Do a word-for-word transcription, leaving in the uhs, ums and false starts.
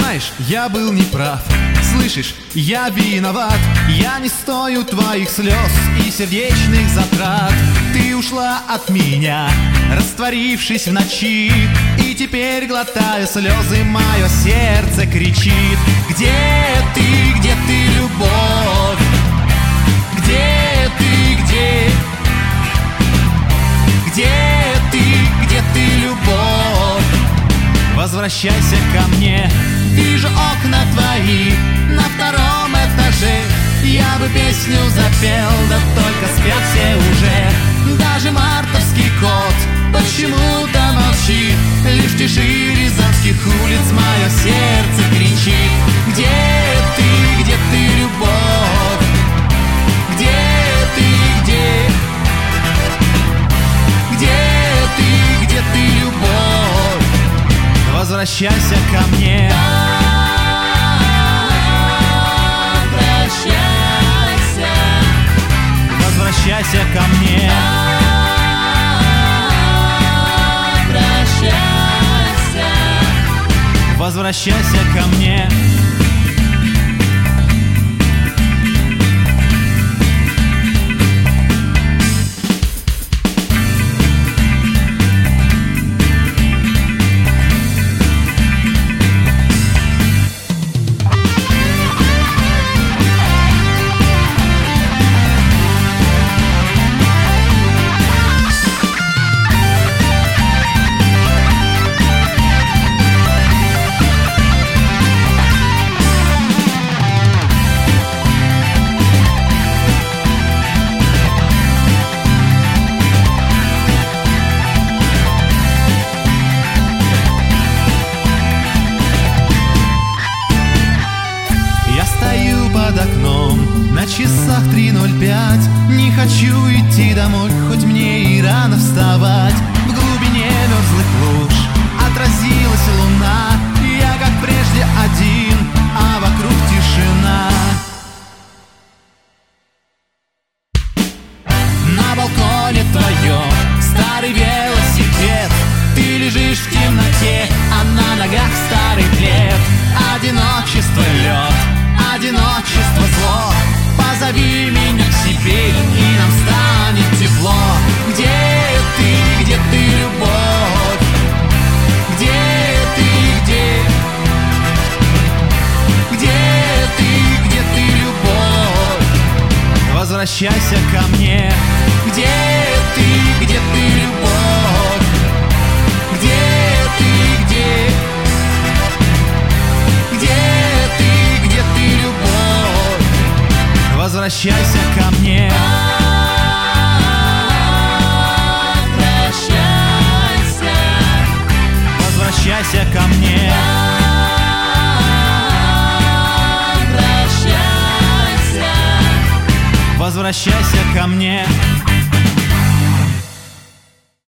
Знаешь, я был неправ. Слышишь, я виноват. Я не стою твоих слез и сердечных затрат. Ты ушла от меня, растворившись в ночи, и теперь, глотая слезы, мое сердце кричит: где ты, где ты, любовь? Где ты, где? Где ты, где ты, любовь? Возвращайся ко мне. Вижу окна твои на втором этаже. Я бы песню запел, да только спят все уже. Даже мартовский кот почему-то молчит. Лишь в тиши рязанских улиц мое сердце кричит: где ты, где ты, любовь? Где ты, где? Где ты, где ты, любовь? Возвращайся ко мне. Возвращайся. Возвращайся ко мне. Возвращайся. Возвращайся ко мне. На часах три ноль пять. Не хочу идти домой, хоть мне и рано вставать. В глубине мерзлых луж отразилась луна. Я, как прежде, один, а вокруг тишина. На балконе твоем старый велосипед. Ты лежишь в темноте, а на ногах старый плед. Одиночество лед, одиночество зло. Позови меня к себе, и нам станет тепло. Где ты, где ты, любовь? Где ты, где? Где ты, где ты, любовь? Возвращайся ко мне. Где ты, где ты, любовь? Где ты, где? Где ты, где ты, любовь? Возвращайся ко мне. Возвращайся. Возвращайся ко мне. Возвращайся. Возвращайся ко мне.